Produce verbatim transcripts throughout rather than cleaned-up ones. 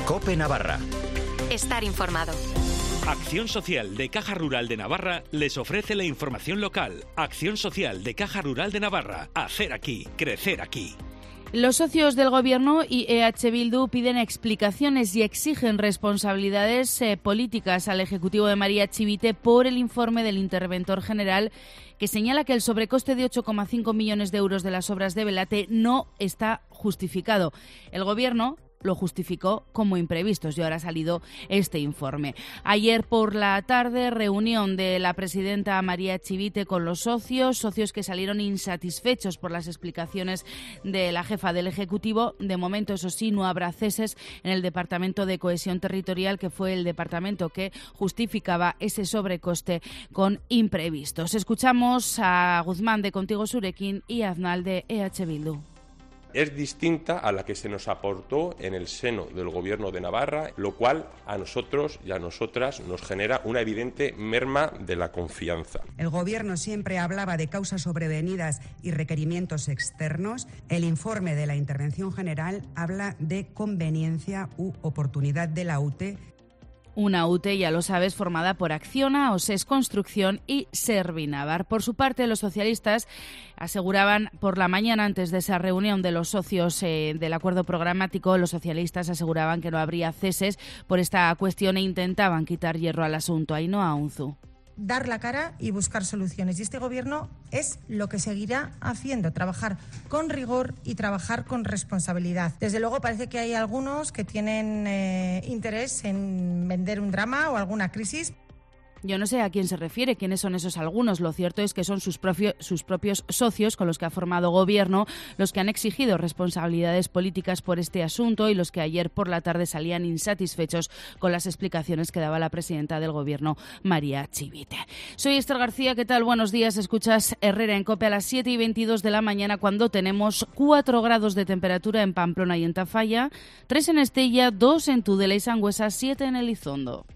COPE Navarra. Estar informado. Acción Social de Caja Rural de Navarra les ofrece la información local. Acción Social de Caja Rural de Navarra. Hacer aquí, crecer aquí. Los socios del Gobierno y E H Bildu piden explicaciones y exigen responsabilidades eh, políticas al Ejecutivo de María Chivite por el informe del interventor general que señala que el sobrecoste de ocho coma cinco millones de euros de las obras de Belate no está justificado. El Gobierno lo justificó como imprevistos y ahora ha salido este informe. Ayer por la tarde, reunión de la presidenta María Chivite con los socios, socios que salieron insatisfechos por las explicaciones de la jefa del Ejecutivo. De momento, eso sí, no habrá ceses en el Departamento de Cohesión Territorial, que fue el departamento que justificaba ese sobrecoste con imprevistos. Escuchamos a Guzmán de Contigo Surekin y a Aznal de E H Bildu. Es distinta a la que se nos aportó en el seno del Gobierno de Navarra, lo cual a nosotros y a nosotras nos genera una evidente merma de la confianza. El Gobierno siempre hablaba de causas sobrevenidas y requerimientos externos. El informe de la Intervención General habla de conveniencia u oportunidad de la U T E. Una U T E, ya lo sabes, formada por Acciona, OSES Construcción y Servinavar. Por su parte, los socialistas aseguraban por la mañana, antes de esa reunión de los socios eh, del acuerdo programático, los socialistas aseguraban que no habría ceses por esta cuestión e intentaban quitar hierro al asunto. Ainhoa Unzu. Dar la cara y buscar soluciones. Y este Gobierno es lo que seguirá haciendo, trabajar con rigor y trabajar con responsabilidad. Desde luego parece que hay algunos que tienen eh, interés en vender un drama o alguna crisis. Yo no sé a quién se refiere, quiénes son esos algunos. Lo cierto es que son sus, propio, sus propios socios con los que ha formado Gobierno los que han exigido responsabilidades políticas por este asunto y los que ayer por la tarde salían insatisfechos con las explicaciones que daba la presidenta del Gobierno, María Chivite. Soy Esther García, ¿qué tal? Buenos días. Escuchas Herrera en COPE a las siete y veintidós de la mañana cuando tenemos cuatro grados de temperatura en Pamplona y en Tafalla, tres en Estella, dos en Tudela y Sangüesa, siete en Elizondo.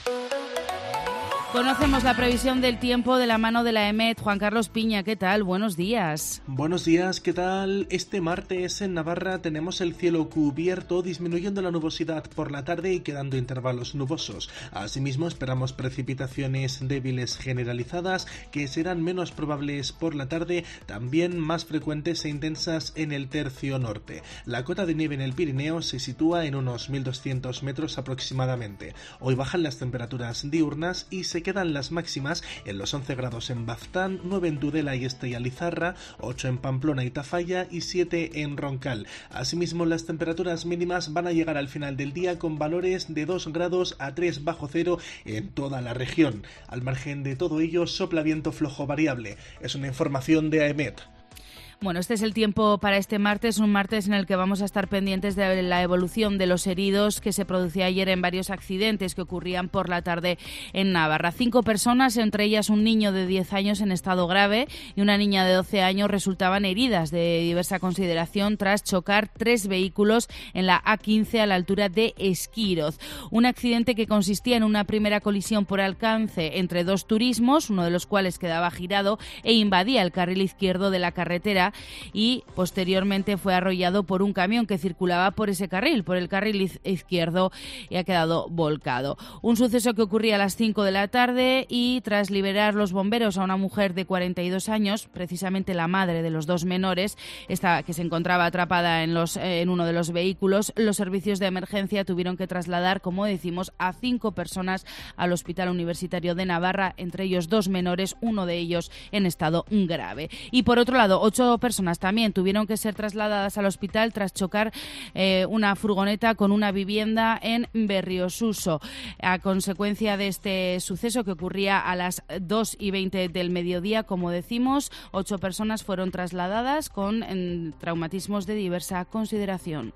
Conocemos la previsión del tiempo de la mano de la EMET. Juan Carlos Piña, ¿qué tal? Buenos días. Buenos días, ¿qué tal? Este martes en Navarra tenemos el cielo cubierto, disminuyendo la nubosidad por la tarde y quedando intervalos nubosos. Asimismo, esperamos precipitaciones débiles generalizadas que serán menos probables por la tarde, también más frecuentes e intensas en el tercio norte. La cota de nieve en el Pirineo se sitúa en unos mil doscientos metros aproximadamente. Hoy bajan las temperaturas diurnas y se Se quedan las máximas en los once grados en Baztán, nueve en Tudela y Estella Lizarra, ocho en Pamplona y Tafalla y siete en Roncal. Asimismo, las temperaturas mínimas van a llegar al final del día con valores de dos grados a tres bajo cero en toda la región. Al margen de todo ello, sopla viento flojo variable. Es una información de AEMET. Bueno, este es el tiempo para este martes, un martes en el que vamos a estar pendientes de la evolución de los heridos que se producía ayer en varios accidentes que ocurrían por la tarde en Navarra. Cinco personas, entre ellas un niño de diez años en estado grave y una niña de doce años, resultaban heridas de diversa consideración tras chocar tres vehículos en la A quince a la altura de Esquiroz. Un accidente que consistía en una primera colisión por alcance entre dos turismos, uno de los cuales quedaba girado e invadía el carril izquierdo de la carretera, y posteriormente fue arrollado por un camión que circulaba por ese carril, por el carril izquierdo, y ha quedado volcado. Un suceso que ocurría a las cinco de la tarde y tras liberar los bomberos a una mujer de cuarenta y dos años, precisamente la madre de los dos menores, esta que se encontraba atrapada en, los, en uno de los vehículos, los servicios de emergencia tuvieron que trasladar, como decimos, a cinco personas al Hospital Universitario de Navarra, entre ellos dos menores, uno de ellos en estado grave. Y por otro lado, ocho personas también tuvieron que ser trasladadas al hospital tras chocar eh, una furgoneta con una vivienda en Berriosuso. A consecuencia de este suceso que ocurría a las dos y veinte del mediodía, como decimos, ocho personas fueron trasladadas con eh, traumatismos de diversa consideración.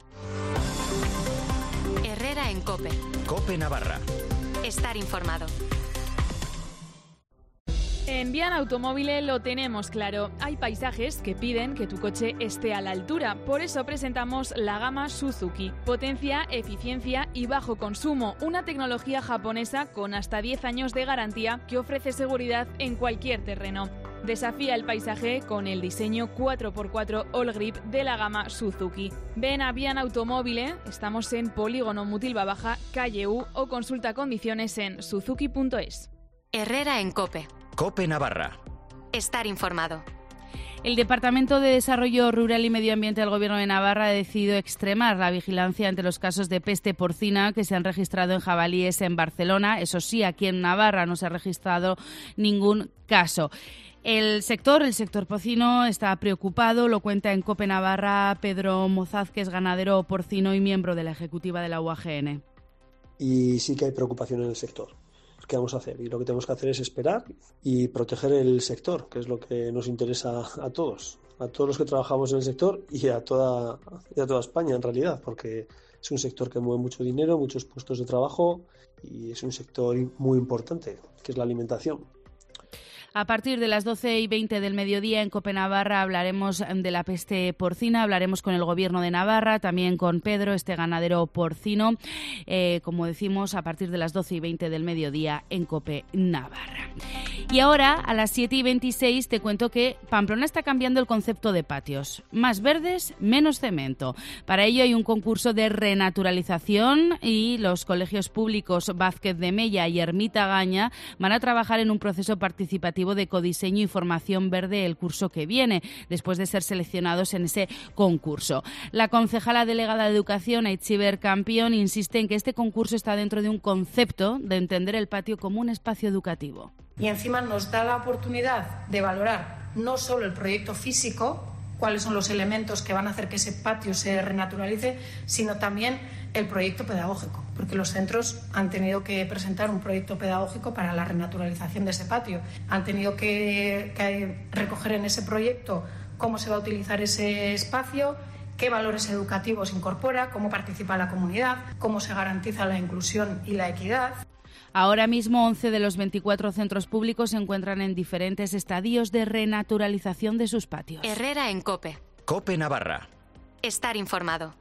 Herrera en COPE. COPE Navarra. Estar informado. En Bian Automóvil lo tenemos claro. Hay paisajes que piden que tu coche esté a la altura. Por eso presentamos la gama Suzuki. Potencia, eficiencia y bajo consumo. Una tecnología japonesa con hasta diez años de garantía que ofrece seguridad en cualquier terreno. Desafía el paisaje con el diseño cuatro por cuatro All Grip de la gama Suzuki. Ven a Bian Automóvil, estamos en Polígono Mutilva Baja, calle U, o consulta condiciones en suzuki punto es. Herrera en COPE. COPE Navarra. Estar informado. El Departamento de Desarrollo Rural y Medio Ambiente del Gobierno de Navarra ha decidido extremar la vigilancia ante los casos de peste porcina que se han registrado en jabalíes en Barcelona. Eso sí, aquí en Navarra no se ha registrado ningún caso. El sector, el sector porcino, está preocupado, lo cuenta en COPE Navarra Pedro Mozaz, que es ganadero porcino y miembro de la ejecutiva de la U A G N. Y sí que hay preocupación en el sector. ¿Qué vamos a hacer? Y lo que tenemos que hacer es esperar y proteger el sector, que es lo que nos interesa a todos, a todos los que trabajamos en el sector y a toda, y a toda España en realidad, porque es un sector que mueve mucho dinero, muchos puestos de trabajo y es un sector muy importante, que es la alimentación. A partir de las doce y veinte del mediodía en COPE Navarra hablaremos de la peste porcina, hablaremos con el Gobierno de Navarra, también con Pedro, este ganadero porcino, eh, como decimos, a partir de las doce y veinte del mediodía en COPE Navarra. Y ahora, a las siete y veintiséis, te cuento que Pamplona está cambiando el concepto de patios. Más verdes, menos cemento. Para ello hay un concurso de renaturalización y los colegios públicos Vázquez de Mella y Ermita Gaña van a trabajar en un proceso participativo de codiseño y formación verde el curso que viene, después de ser seleccionados en ese concurso. La concejala delegada de Educación, Aitziber Campion, insiste en que este concurso está dentro de un concepto de entender el patio como un espacio educativo. Y encima nos da la oportunidad de valorar no solo el proyecto físico, cuáles son los elementos que van a hacer que ese patio se renaturalice, sino también el proyecto pedagógico, porque los centros han tenido que presentar un proyecto pedagógico para la renaturalización de ese patio. Han tenido que, que recoger en ese proyecto cómo se va a utilizar ese espacio, qué valores educativos incorpora, cómo participa la comunidad, cómo se garantiza la inclusión y la equidad. Ahora mismo once de los veinticuatro centros públicos se encuentran en diferentes estadios de renaturalización de sus patios. Herrera en COPE. COPE Navarra. Estar informado.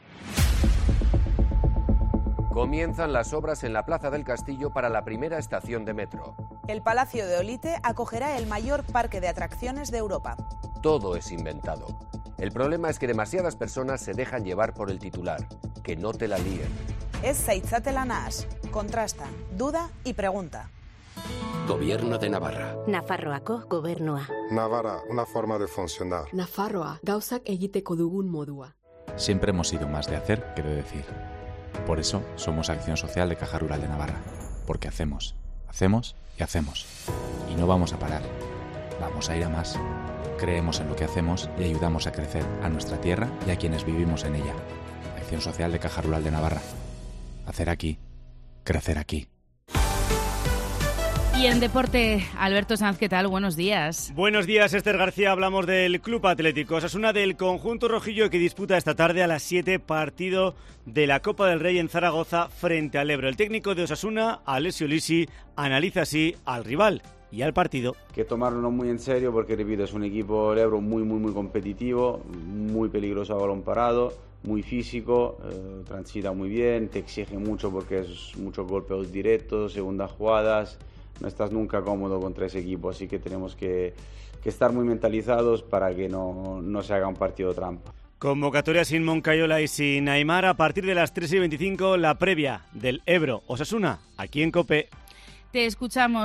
Comienzan las obras en la Plaza del Castillo para la primera estación de metro. El Palacio de Olite acogerá el mayor parque de atracciones de Europa. Todo es inventado. El problema es que demasiadas personas se dejan llevar por el titular. Que no te la líen. Es Zaitzatela Nahas. Contrasta, duda y pregunta. Gobierno de Navarra. Nafarroako gobernua. Navarra, una forma de funcionar. Nafarroa, gauzak egiteko dugun modua. Siempre hemos sido más de hacer que de decir. Por eso somos Acción Social de Caja Rural de Navarra. Porque hacemos, hacemos y hacemos. Y no vamos a parar. Vamos a ir a más. Creemos en lo que hacemos y ayudamos a crecer a nuestra tierra y a quienes vivimos en ella. Acción Social de Caja Rural de Navarra. Hacer aquí, crecer aquí. Y en deporte, Alberto Sanz, ¿qué tal? Buenos días. Buenos días, Esther García. Hablamos del Club Atlético Osasuna, del conjunto rojillo que disputa esta tarde a las siete partido de la Copa del Rey en Zaragoza frente al Ebro. El técnico de Osasuna, Alessio Lisi, analiza así al rival y al partido. Que tomarlo muy en serio porque, repito, es un equipo, el Ebro, muy, muy, muy competitivo, muy peligroso a balón parado, muy físico, eh, transita muy bien, te exige mucho porque es muchos golpes directos, segundas jugadas, no estás nunca cómodo contra ese equipo, así que tenemos que, que estar muy mentalizados para que no, no se haga un partido trampa. Convocatoria sin Moncayola y sin Aimar a partir de las tres y veinticinco, la previa del Ebro Osasuna, aquí en COPE. Te escuchamos.